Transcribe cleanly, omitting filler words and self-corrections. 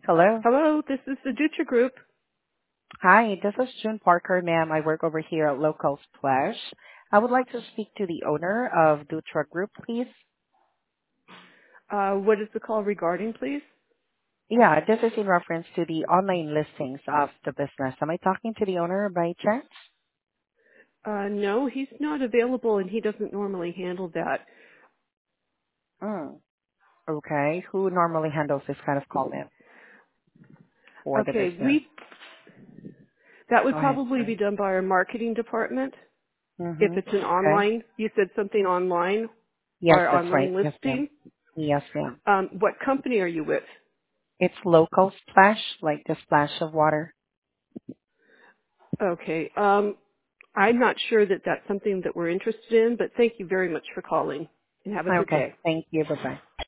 Hello. Hello, this is the Dutra Group. Hi, this is June Parker, ma'am. I work over here at Local Splash. I would like to speak to the owner of Dutra Group, please. What is the call regarding, please? Yeah, this is in reference to the online listings of the business. Am I talking to the owner by chance? No, he's not available and he doesn't normally handle that. Mm, okay. Who normally handles this kind of call, ma'am, for the Okay, business? that would Go ahead, probably be sir. done by our marketing department. If Mm-hmm. it's an Okay. online, you said something online, Yes, our that's right. online Yes, ma'am. listing. Yes, ma'am. What company are you with? It's Local Splash, like the splash of water. Okay, I'm not sure that that's something that we're interested in, but thank you very much for calling and have a good Okay. day. Thank you. Bye-bye.